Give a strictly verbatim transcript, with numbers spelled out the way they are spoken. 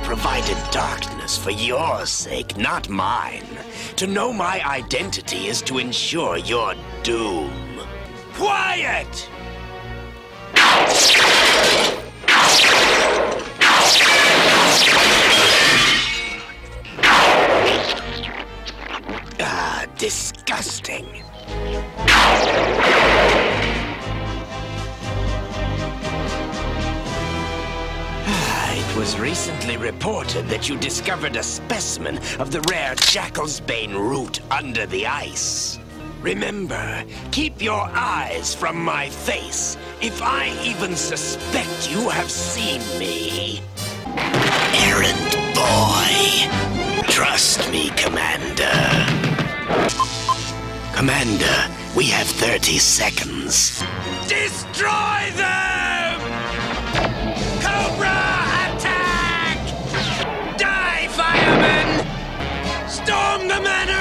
provided darkness for your sake, not mine. To know my identity is to ensure your doom. Quiet! Ah, disgusting. It was recently reported that you discovered a specimen of the rare Jackal's Bane root under the ice. Remember, keep your eyes from my face. If I even suspect you have seen me. Errand boy. Trust me, Commander. Commander, we have thirty seconds. Destroy them! Cobra attack! Die, firemen! Storm the manor!